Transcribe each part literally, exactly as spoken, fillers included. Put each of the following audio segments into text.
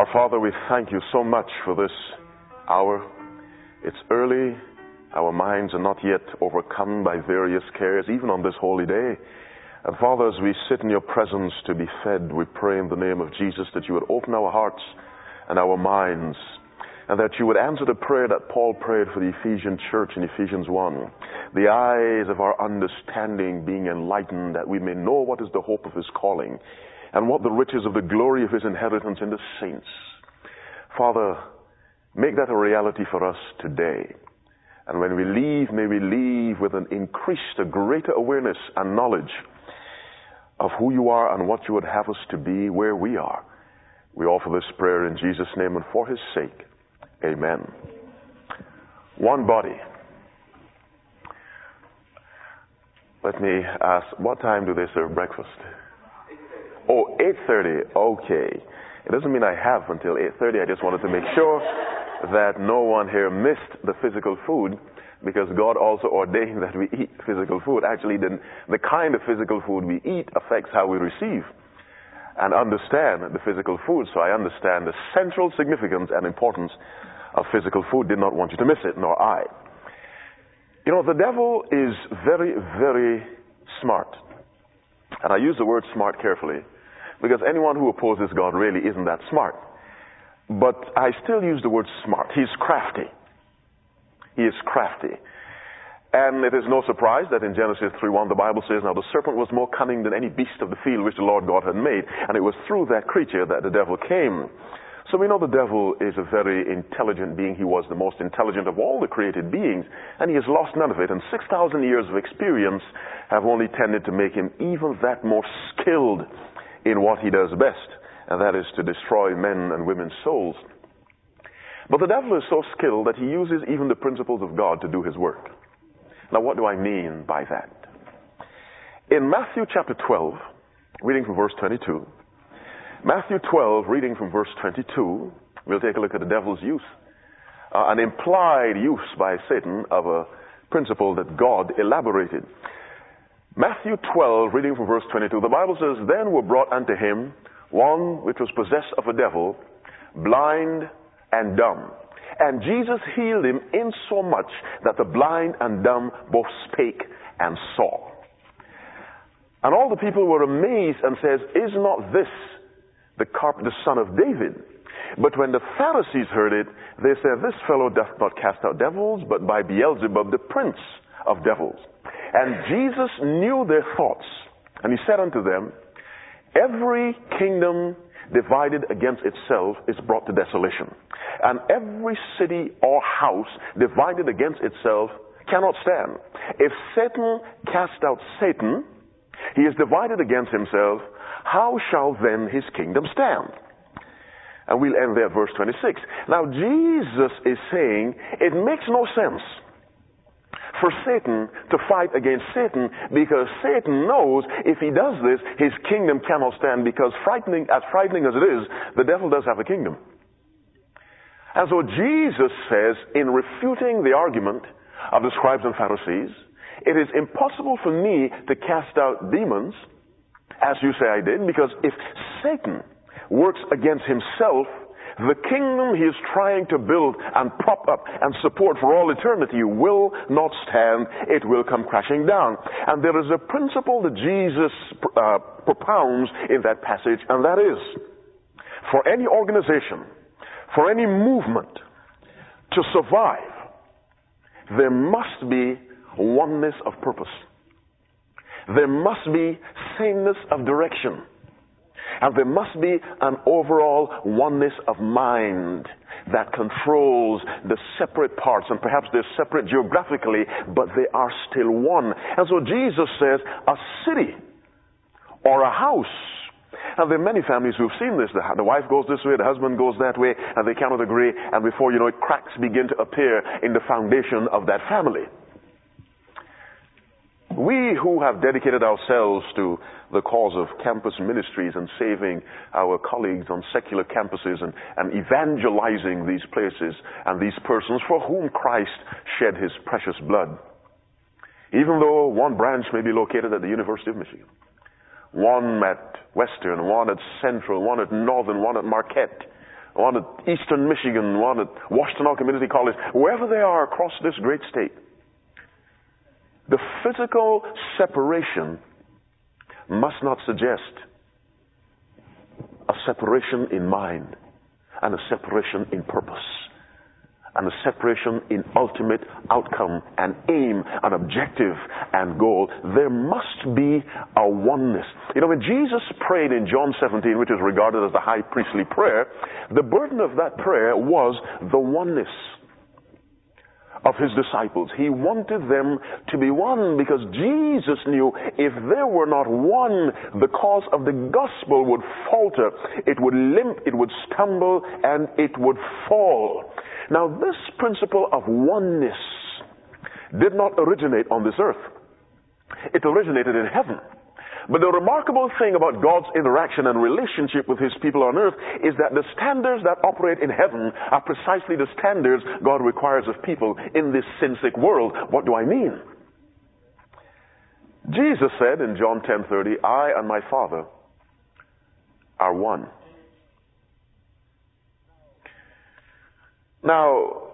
Our Father, we thank you so much for this hour. It's early. Our minds are not yet overcome by various cares, even on this holy day. And Father, as we sit in your presence to be fed, we pray in the name of Jesus that you would open our hearts and our minds, and that you would answer the prayer that Paul prayed for the Ephesian church in Ephesians one. The eyes of our understanding being enlightened, that we may know what is the hope of his calling, and what the riches of the glory of his inheritance in the saints. Father, make that a reality for us today. And when we leave, may we leave with an increased, a greater awareness and knowledge of who you are and what you would have us to be where we are. We offer this prayer in Jesus' name and for his sake. Amen. One body. Let me ask, what time do they serve breakfast? Oh, eight thirty. Okay. It doesn't mean I have until eight thirty. I just wanted to make sure that no one here missed the physical food, because God also ordained that we eat physical food. Actually, the, the kind of physical food we eat affects how we receive and understand the physical food. So I understand the central significance and importance of physical food. Did not want you to miss it, nor I. You know, the devil is very, very smart. And I use the word smart carefully, because anyone who opposes God really isn't that smart. But I still use the word smart. He's crafty. He is crafty. And it is no surprise that in Genesis three one the Bible says, now the serpent was more cunning than any beast of the field which the Lord God had made. And it was through that creature that the devil came. So we know the devil is a very intelligent being. He was the most intelligent of all the created beings, and he has lost none of it. And six thousand years of experience have only tended to make him even that more skilled in what he does best, and that is to destroy men and women's souls. But the devil is so skilled that he uses even the principles of God to do his work. Now, what do I mean by that? In Matthew chapter twelve, reading from verse twenty-two, Matthew twelve, reading from verse twenty-two, we'll take a look at the devil's use, uh, an implied use by Satan of a principle that God elaborated. Matthew twelve, reading from verse twenty-two, the Bible says, then were brought unto him one which was possessed of a devil, blind and dumb. And Jesus healed him insomuch that the blind and dumb both spake and saw. And all the people were amazed and says, is not this the carpenter, the son of David? But when the Pharisees heard it, they said, this fellow doth not cast out devils, but by Beelzebub, the prince of devils. And Jesus knew their thoughts, and he said unto them, every kingdom divided against itself is brought to desolation, and every city or house divided against itself cannot stand. If Satan cast out Satan, he is divided against himself. How shall then his kingdom stand? And we'll end there at verse twenty-six. Now Jesus is saying it makes no sense for Satan to fight against Satan, because Satan knows if he does this, his kingdom cannot stand, because frightening, as frightening as it is, the devil does have a kingdom. And so Jesus says, in refuting the argument of the scribes and Pharisees, it is impossible for me to cast out demons, as you say I did, because if Satan works against himself, the kingdom he is trying to build and prop up and support for all eternity will not stand. It will come crashing down. And there is a principle that Jesus uh, propounds in that passage, and that is, for any organization, for any movement to survive, there must be oneness of purpose. There must be sameness of direction. And there must be an overall oneness of mind that controls the separate parts. And perhaps they're separate geographically, but they are still one. And so Jesus says, a city or a house. And there are many families who've seen this. The, the wife goes this way, the husband goes that way, and they cannot agree. And before you know it, cracks begin to appear in the foundation of that family. We who have dedicated ourselves to the cause of campus ministries and saving our colleagues on secular campuses and, and evangelizing these places and these persons for whom Christ shed his precious blood. Even though one branch may be located at the University of Michigan, one at Western, one at Central, one at Northern, one at Marquette, one at Eastern Michigan, one at Washtenaw Community College, wherever they are across this great state. The physical separation must not suggest a separation in mind and a separation in purpose and a separation in ultimate outcome and aim and objective and goal. There must be a oneness. You know, when Jesus prayed in John seventeen, which is regarded as the high priestly prayer, the burden of that prayer was the oneness of his disciples. He wanted them to be one because Jesus knew if they were not one, the cause of the gospel would falter. It would limp, it would stumble, and it would fall. Now, this principle of oneness did not originate on this earth. It originated in heaven. But the remarkable thing about God's interaction and relationship with his people on earth is that the standards that operate in heaven are precisely the standards God requires of people in this sin-sick world. What do I mean? Jesus said in John ten thirty, I and my Father are one. Now,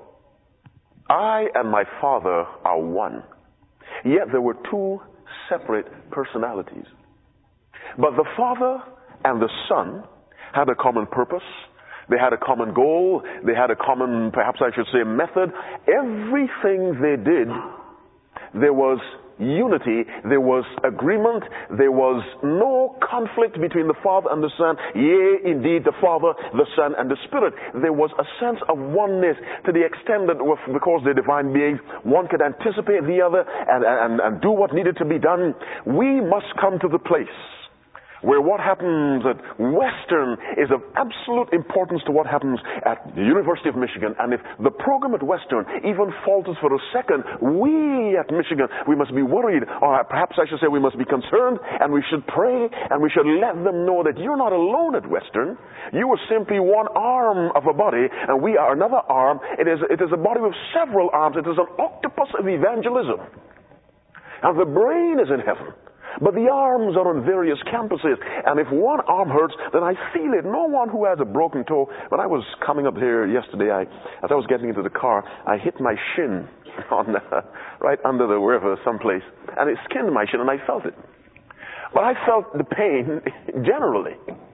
I and my Father are one. Yet there were two separate personalities. But the Father and the Son had a common purpose. They had a common goal. They had a common, perhaps I should say, method. Everything they did, there was unity, there was agreement, there was no conflict between the Father and the Son. Yea, indeed, the Father, the Son, and the Spirit. There was a sense of oneness to the extent that because they're divine beings, one could anticipate the other and, and, and do what needed to be done. We must come to the place where what happens at Western is of absolute importance to what happens at the University of Michigan. And if the program at Western even falters for a second, we at Michigan, we must be worried, or perhaps I should say we must be concerned, and we should pray, and we should let them know that you're not alone at Western. You are simply one arm of a body, and we are another arm. It is, it is a body with several arms. It is an octopus of evangelism. And the brain is in heaven. But the arms are on various campuses. And if one arm hurts, then I feel it. No one who has a broken toe. When I was coming up here yesterday, I, as I was getting into the car, I hit my shin on uh, right under the river someplace. And it skinned my shin, and I felt it. But I felt the pain generally.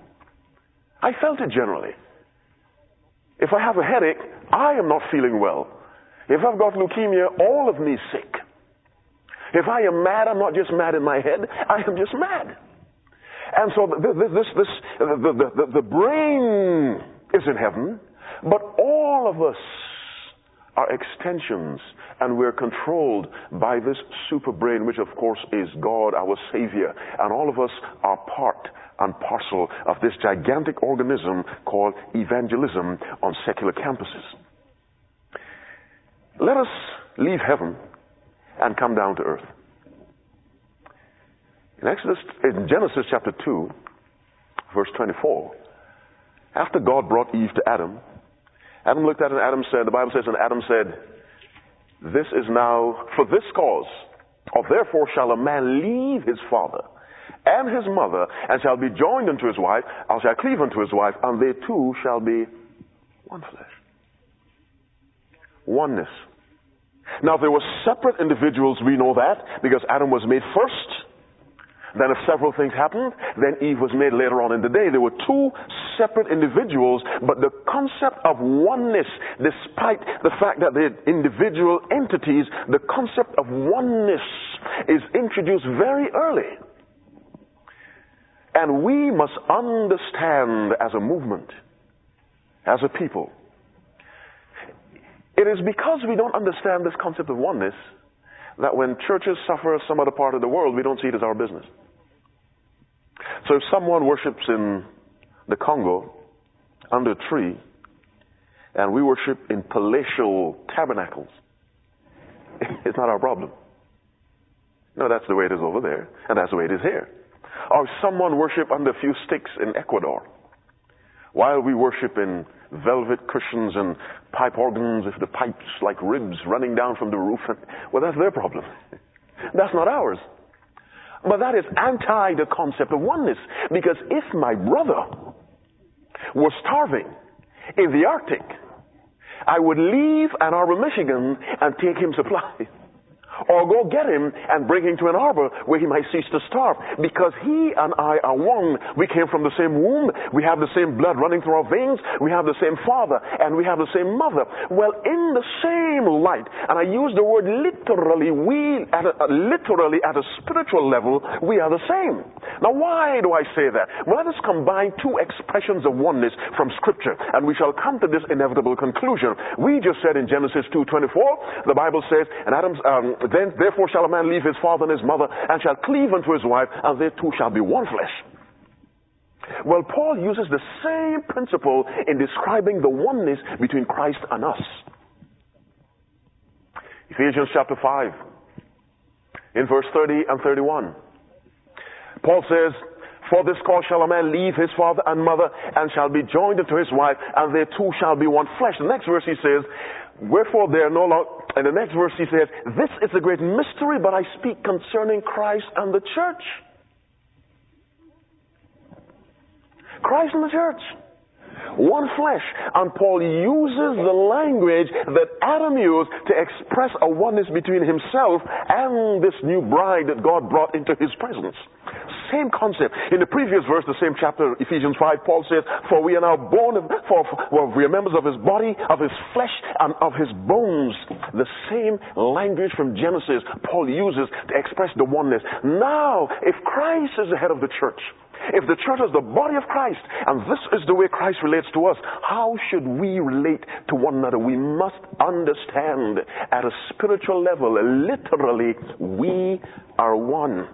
I felt it generally. If I have a headache, I am not feeling well. If I've got leukemia, all of me is sick. If I am mad, I'm not just mad in my head. I am just mad. And so this, this, this, the, the, the, the brain is in heaven, but all of us are extensions, and we're controlled by this super brain, which of course is God, our Savior. And all of us are part and parcel of this gigantic organism called evangelism on secular campuses. Let us leave heaven and come down to earth. In Exodus, in Genesis chapter two, verse twenty-four, after God brought Eve to Adam, Adam looked at it and Adam said, the Bible says, and Adam said, this is now for this cause, or therefore shall a man leave his father and his mother, and shall be joined unto his wife, and shall cleave unto his wife, and they two shall be one flesh. Oneness. Now, if there were separate individuals, we know that, because Adam was made first. Then if several things happened, then Eve was made later on in the day. There were two separate individuals, but the concept of oneness, despite the fact that they're individual entities, the concept of oneness is introduced very early. And we must understand as a movement, as a people, it is because we don't understand this concept of oneness that when churches suffer some other part of the world, we don't see it as our business. So if someone worships in the Congo under a tree, and we worship in palatial tabernacles, it's not our problem. No, that's the way it is over there, and that's the way it is here. Or if someone worship under a few sticks in Ecuador, while we worship in velvet cushions and pipe organs, if the pipes like ribs running down from the roof, well, that's their problem. That's not ours. But that is anti the concept of oneness. Because if my brother was starving in the Arctic, I would leave Ann Arbor, Michigan and take him supplies. Or go get him and bring him to Ann Arbor where he might cease to starve. Because he and I are one. We came from the same womb. We have the same blood running through our veins. We have the same father and we have the same mother. Well, in the same light, and I use the word literally, we, at a, literally at a spiritual level, we are the same. Now, why do I say that? Well, let us combine two expressions of oneness from Scripture, and we shall come to this inevitable conclusion. We just said in Genesis two twenty-four, the Bible says, and Adam's, um, then therefore shall a man leave his father and his mother, and shall cleave unto his wife, and they two shall be one flesh. Well, Paul uses the same principle in describing the oneness between Christ and us. Ephesians chapter five, in verse thirty and thirty-one. Paul says, for this cause shall a man leave his father and mother, and shall be joined unto his wife, and they two shall be one flesh. The next verse he says, wherefore they are no longer, and the next verse he says, this is a great mystery, but I speak concerning Christ and the church. Christ and the church. One flesh. And Paul uses the language that Adam used to express a oneness between himself and this new bride that God brought into his presence. Same concept. In the previous verse, the same chapter, Ephesians five, Paul says, for we are now born of, for, for we are members of his body, of his flesh, and of his bones. The same language from Genesis Paul uses to express the oneness. Now, if Christ is the head of the church, if the church is the body of Christ, and this is the way Christ relates to us, how should we relate to one another? We must understand at a spiritual level, literally, we are one.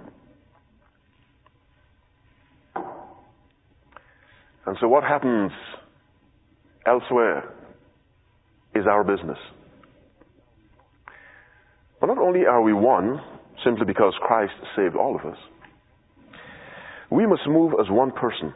And so what happens elsewhere is our business. But not only are we one, simply because Christ saved all of us, we must move as one person.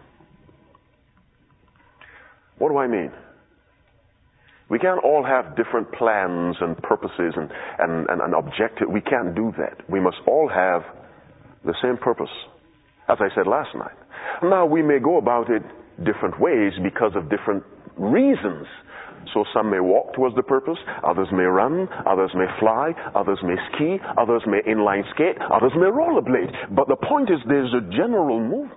What do I mean? We can't all have different plans and purposes and, and, and, and objectives. We can't do that. We must all have the same purpose, as I said last night. Now, we may go about it different ways because of different reasons. So some may walk towards the purpose, others may run, others may fly, others may ski, others may inline skate, others may rollerblade. But the point is there's a general movement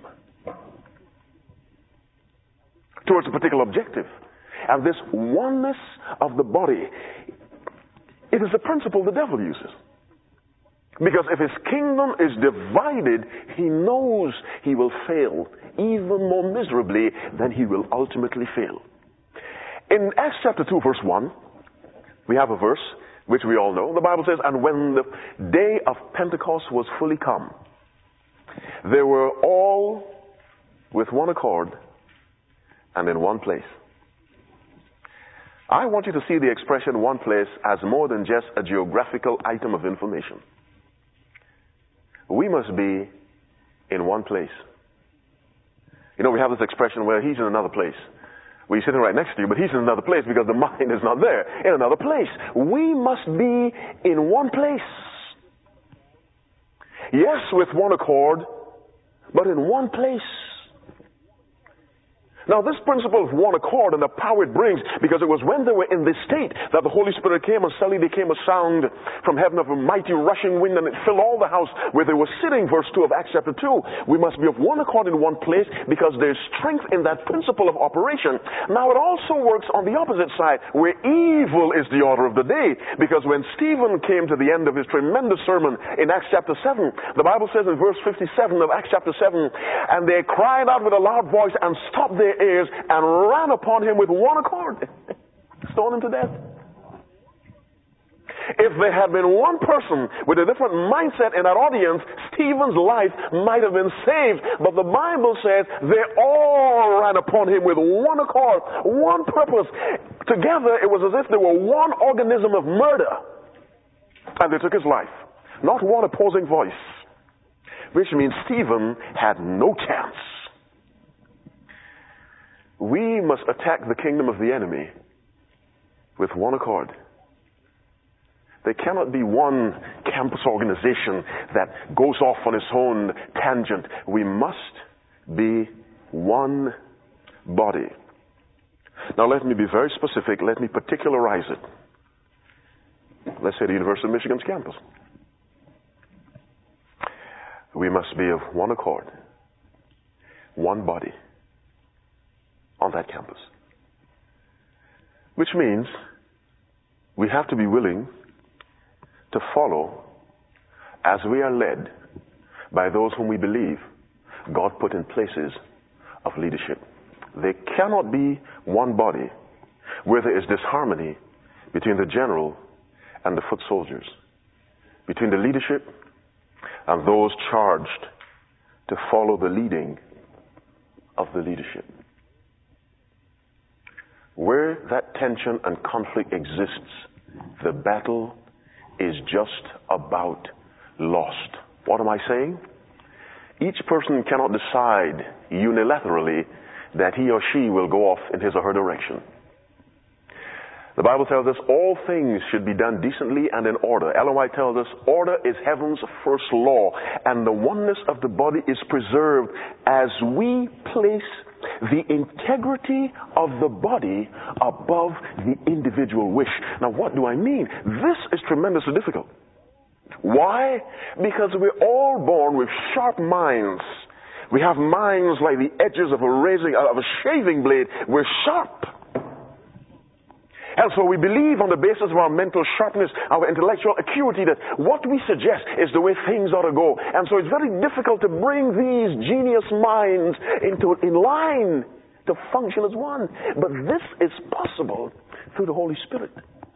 towards a particular objective. And this oneness of the body, it is the principle the devil uses. Because if his kingdom is divided, he knows he will fail even more miserably than he will ultimately fail. In Acts chapter two, verse one, we have a verse which we all know. The Bible says, and when the day of Pentecost was fully come, they were all with one accord and in one place. I want you to see the expression one place as more than just a geographical item of information. We must be in one place. You know, we have this expression where he's in another place. Well, he's sitting right next to you, but he's in another place because the mind is not there. In another place. We must be in one place. Yes, with one accord, but in one place. Now, this principle of one accord and the power it brings, because it was when they were in this state that the Holy Spirit came and suddenly there came a sound from heaven of a mighty rushing wind, and it filled all the house where they were sitting, verse two of Acts chapter two. We must be of one accord in one place because there's strength in that principle of operation. Now, it also works on the opposite side, where evil is the order of the day, because when Stephen came to the end of his tremendous sermon in Acts chapter seven, the Bible says in verse fifty-seven of Acts chapter seven, and they cried out with a loud voice and stopped their ears and ran upon him with one accord. Stoned him to death. If there had been one person with a different mindset in that audience, Stephen's life might have been saved. But the Bible says they all ran upon him with one accord, one purpose. Together, it was as if they were one organism of murder. And they took his life. Not one opposing voice. Which means Stephen had no chance. We must attack the kingdom of the enemy with one accord. There cannot be one campus organization that goes off on its own tangent. We must be one body. Now let me be very specific. Let me particularize it. Let's say the University of Michigan's campus. We must be of one accord, one body on that campus. Which means we have to be willing to follow as we are led by those whom we believe God put in places of leadership. There cannot be one body where there is disharmony between the general and the foot soldiers, between the leadership and those charged to follow the leading of the leadership. Where that tension and conflict exists, the battle is just about lost. What am I saying? Each person cannot decide unilaterally that he or she will go off in his or her direction. The Bible tells us all things should be done decently and in order. Ellen White tells us order is heaven's first law, and the oneness of the body is preserved as we place the integrity of the body above the individual wish. Now, what do I mean? This is tremendously difficult. Why? Because we're all born with sharp minds. We have minds like the edges of a razor, of a shaving blade. We're sharp. And so we believe on the basis of our mental sharpness, our intellectual acuity, that what we suggest is the way things ought to go. And so it's very difficult to bring these genius minds into in line to function as one. But this is possible through the Holy Spirit.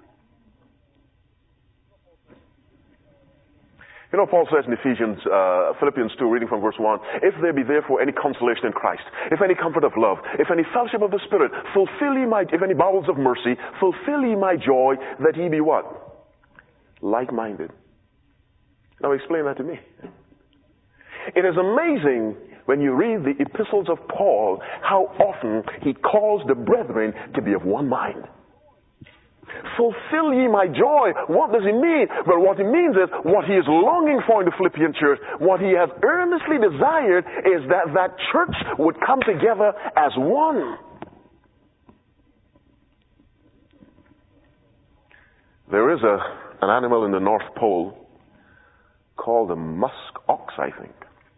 You know, Paul says in Ephesians, uh, Philippians two, reading from verse one, if there be therefore any consolation in Christ, if any comfort of love, if any fellowship of the Spirit, fulfill ye my, if any bowels of mercy, fulfill ye my joy, that ye be what? Like-minded. Now explain that to me. It is amazing when you read the epistles of Paul, how often he calls the brethren to be of one mind. Fulfill ye my joy. What does he mean? Well, what he means is what he is longing for in the Philippian church, what he has earnestly desired is that that church would come together as one. There is a, an animal in the North Pole called the musk ox, I think.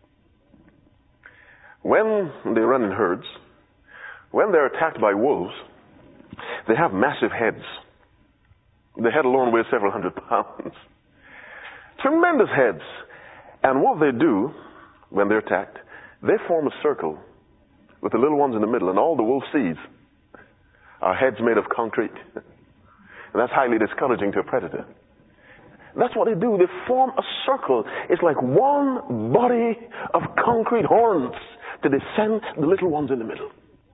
When they run in herds, when they're attacked by wolves, they have massive heads. The head alone weighs several hundred pounds. Tremendous heads. And what they do when they're attacked, they form a circle with the little ones in the middle, and all the wolf sees are heads made of concrete. And that's highly discouraging to a predator. That's what they do. They form a circle. It's like one body of concrete horns to descend the little ones in the middle.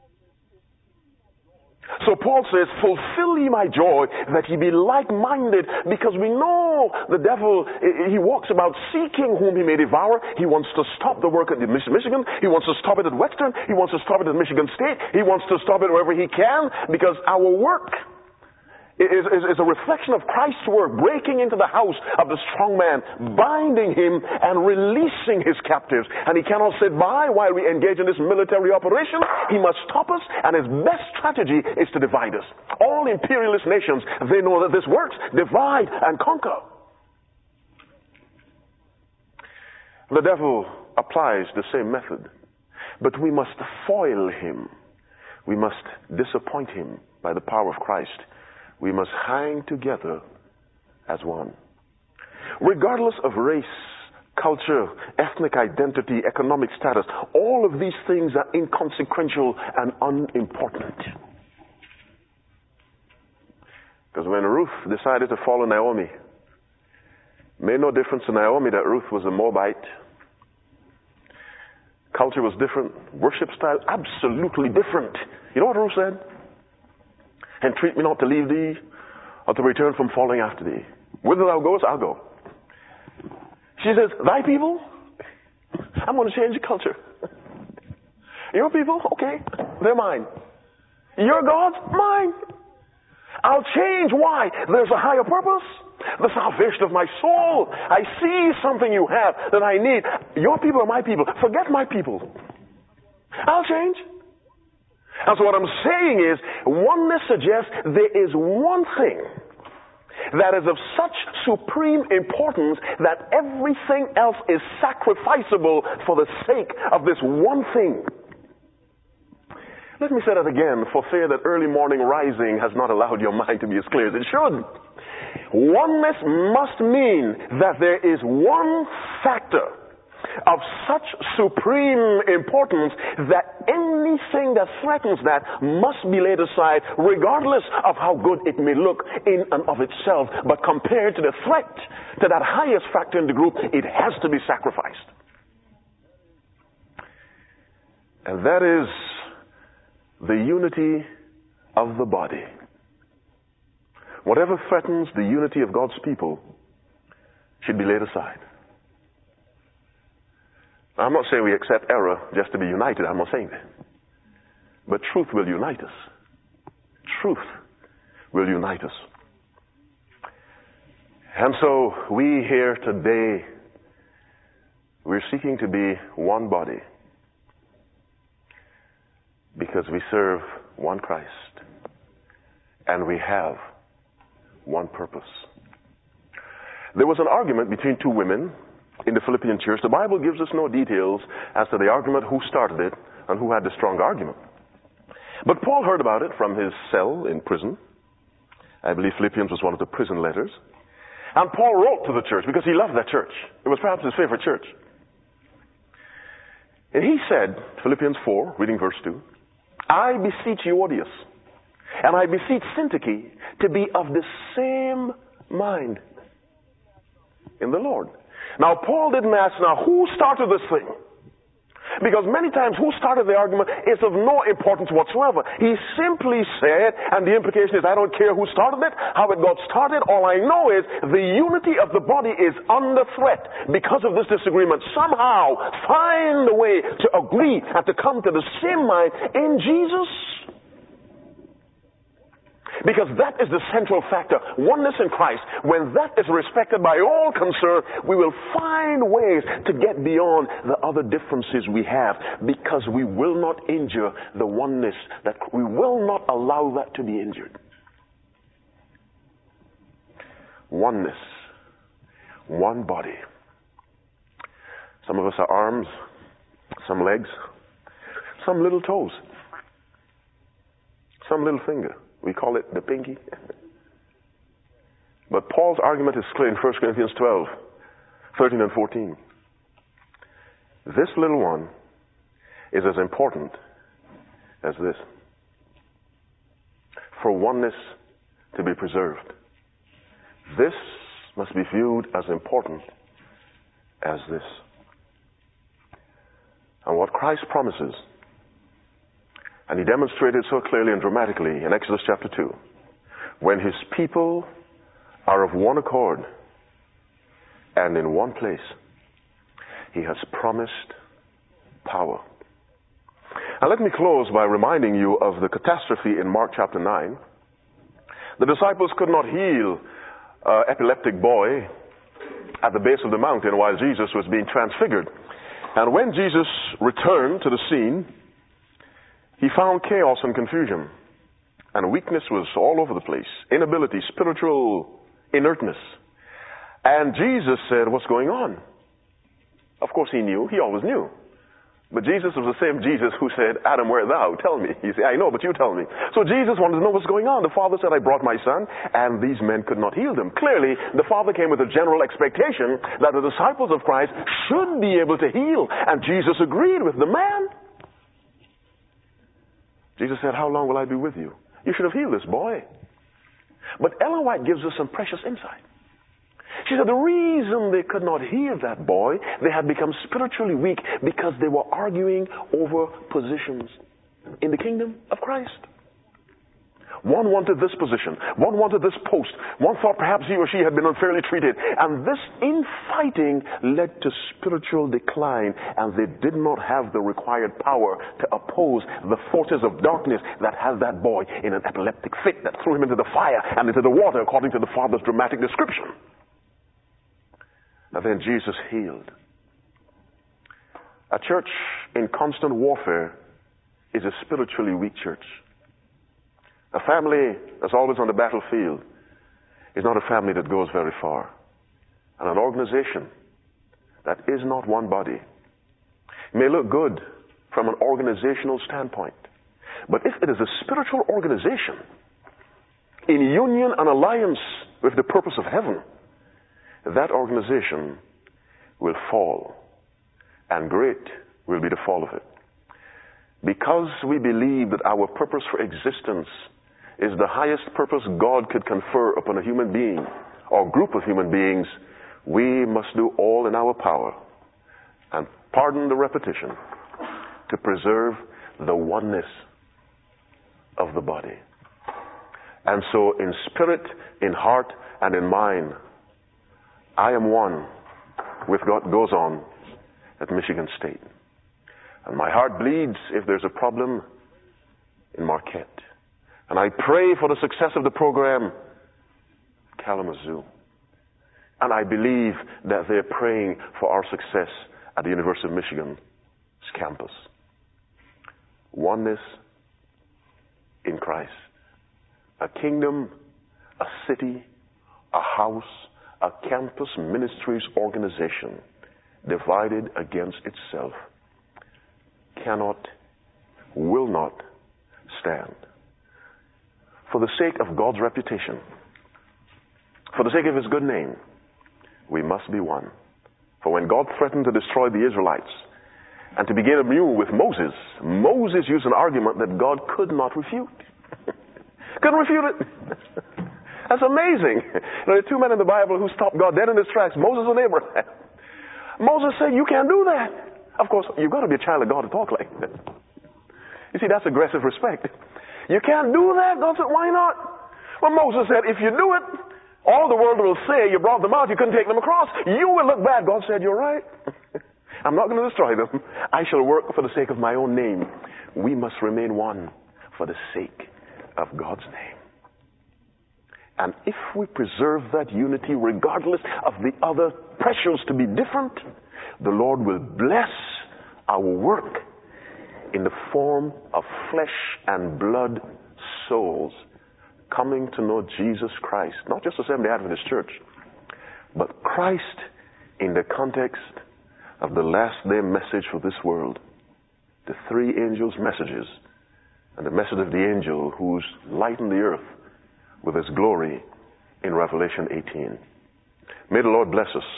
So Paul says, fulfill ye my joy, that ye be like-minded, because we know the devil, he walks about seeking whom he may devour. He wants to stop the work at Michigan. He wants to stop it at Western. He wants to stop it at Michigan State. He wants to stop it wherever he can, because our work is, is, is a reflection of Christ's work, breaking into the house of the strong man, binding him and releasing his captives. And he cannot sit by while we engage in this military operation. He must stop us, and his best strategy is to divide us. All imperialist nations, they know that this works. Divide and conquer. The devil applies the same method, but we must foil him. We must disappoint him by the power of Christ. We must hang together as one. Regardless of race, culture, ethnic identity, economic status, all of these things are inconsequential and unimportant. Because when Ruth decided to follow Naomi, it made no difference to Naomi that Ruth was a Moabite. Culture was different. Worship style, absolutely different. You know what Ruth said? Entreat me not to leave thee, or to return from following after thee. Whither thou goest, I'll go. She says, thy people? I'm going to change the culture. Your people? Okay, they're mine. Your gods? Mine. I'll change. Why? There's a higher purpose. The salvation of my soul. I see something you have that I need. Your people are my people. Forget my people. I'll change. And so what I'm saying is, oneness suggests there is one thing that is of such supreme importance that everything else is sacrificable for the sake of this one thing. Let me say that again, for fear that early morning rising has not allowed your mind to be as clear as it should. Oneness must mean that there is one factor of such supreme importance that anything that threatens that must be laid aside, regardless of how good it may look in and of itself. But compared to the threat, to that highest factor in the group, it has to be sacrificed. And that is the unity of the body. Whatever threatens the unity of God's people should be laid aside. Now, I'm not saying we accept error just to be united. I'm not saying that. But truth will unite us. Truth will unite us. And so we here today, we're seeking to be one body because we serve one Christ and we have one purpose. There was an argument between two women in the Philippian church. The Bible gives us no details as to the argument, who started it, and who had the strong argument. But Paul heard about it from his cell in prison. I believe Philippians was one of the prison letters. And Paul wrote to the church because he loved that church. It was perhaps his favorite church. And he said, Philippians four, reading verse two, I beseech Euodias, and I beseech Syntyche to be of the same mind in the Lord. Now, Paul didn't ask, now, who started this thing? Because many times, who started the argument is of no importance whatsoever. He simply said, and the implication is, I don't care who started it, how it got started. All I know is the unity of the body is under threat because of this disagreement. Somehow, find a way to agree and to come to the same mind in Jesus. Because that is the central factor. Oneness in Christ. When that is respected by all concerned, we will find ways to get beyond the other differences we have, because we will not injure the oneness. That we will not allow that to be injured. Oneness. One body. Some of us are arms, some legs, some little toes, some little finger. We call it the pinky. But Paul's argument is clear in First Corinthians twelve, thirteen and fourteen. This little one is as important as this, for oneness to be preserved. This must be viewed as important as this. And what Christ promises, and he demonstrated so clearly and dramatically in Exodus chapter two, when his people are of one accord and in one place, he has promised power. And let me close by reminding you of the catastrophe in Mark chapter nine. The disciples could not heal an epileptic boy at the base of the mountain while Jesus was being transfigured. And when Jesus returned to the scene, he found chaos and confusion, and weakness was all over the place. Inability, spiritual inertness. And Jesus said, what's going on? Of course he knew. He always knew. But Jesus was the same Jesus who said, Adam, where thou? Tell me. He said, I know, but you tell me. So Jesus wanted to know what's going on. The Father said, I brought my son, and these men could not heal them. Clearly, the Father came with a general expectation that the disciples of Christ should be able to heal. And Jesus agreed with the man. Jesus said, how long will I be with you? You should have healed this boy. But Ellen White gives us some precious insight. She said the reason they could not heal that boy, they had become spiritually weak because they were arguing over positions in the kingdom of Christ. One wanted this position. One wanted this post. One thought perhaps he or she had been unfairly treated. And this infighting led to spiritual decline, and they did not have the required power to oppose the forces of darkness that had that boy in an epileptic fit that threw him into the fire and into the water, according to the Father's dramatic description. And then Jesus healed. A church in constant warfare is a spiritually weak church. A family that's always on the battlefield is not a family that goes very far. And an organization that is not one body may look good from an organizational standpoint. But if it is a spiritual organization in union and alliance with the purpose of heaven, that organization will fall. And great will be the fall of it. Because we believe that our purpose for existence is the highest purpose God could confer upon a human being or group of human beings, we must do all in our power, and pardon the repetition, to preserve the oneness of the body. And so in spirit, in heart, and in mind, I am one with what goes on at Michigan State. And my heart bleeds if there's a problem in Marquette. And I pray for the success of the program at Kalamazoo. And I believe that they're praying for our success at the University of Michigan's campus. Oneness in Christ. A kingdom, a city, a house, a campus ministries organization divided against itself cannot, will not stand. For the sake of God's reputation, for the sake of His good name, we must be one. For when God threatened to destroy the Israelites and to begin anew with Moses, Moses used an argument that God could not refute. Couldn't refute it. That's amazing. There are two men in the Bible who stopped God dead in his tracks, Moses and Abraham. Moses said, you can't do that. Of course, you've got to be a child of God to talk like that. You see, that's aggressive respect. You can't do that. God said, why not? Well, Moses said, if you do it, all the world will say you brought them out, you couldn't take them across. You will look bad. God said, you're right. I'm not going to destroy them. I shall work for the sake of my own name. We must remain one for the sake of God's name. And if we preserve that unity regardless of the other pressures to be different, the Lord will bless our work in the form of flesh and blood souls coming to know Jesus Christ. Not just the Seventh-day Adventist Church, but Christ in the context of the last day message for this world. The three angels' messages and the message of the angel who's lightened the earth with His glory in Revelation eighteen. May the Lord bless us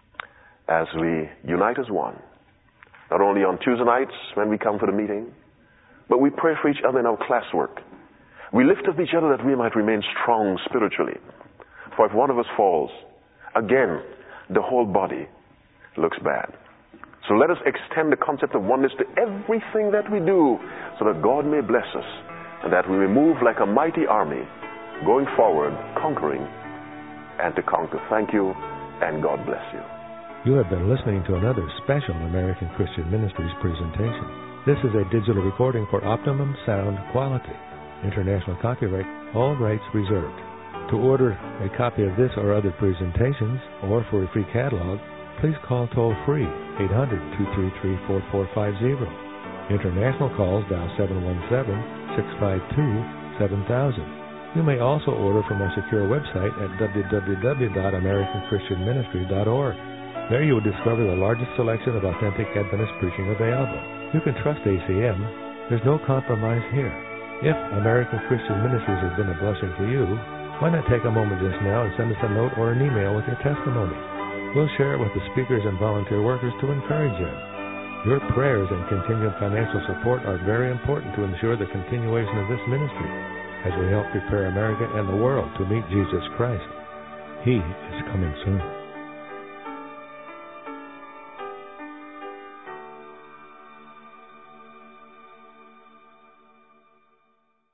as we unite as one. Not only on Tuesday nights when we come for the meeting, but we pray for each other in our classwork. We lift up each other that we might remain strong spiritually. For if one of us falls, again, the whole body looks bad. So let us extend the concept of oneness to everything that we do so that God may bless us and that we may move like a mighty army going forward, conquering and to conquer. Thank you, and God bless you. You have been listening to another special American Christian Ministries presentation. This is a digital recording for optimum sound quality. International copyright, all rights reserved. To order a copy of this or other presentations, or for a free catalog, please call toll-free eight hundred, two three three, four four five zero. International calls dial seven one seven, six five two, seven thousand. You may also order from our secure website at w w w dot american christian ministry dot org. There you will discover the largest selection of authentic Adventist preaching available. You can trust A C M. There's no compromise here. If American Christian Ministries has been a blessing to you, why not take a moment just now and send us a note or an email with your testimony? We'll share it with the speakers and volunteer workers to encourage them. Your prayers and continued financial support are very important to ensure the continuation of this ministry as we help prepare America and the world to meet Jesus Christ. He is coming soon.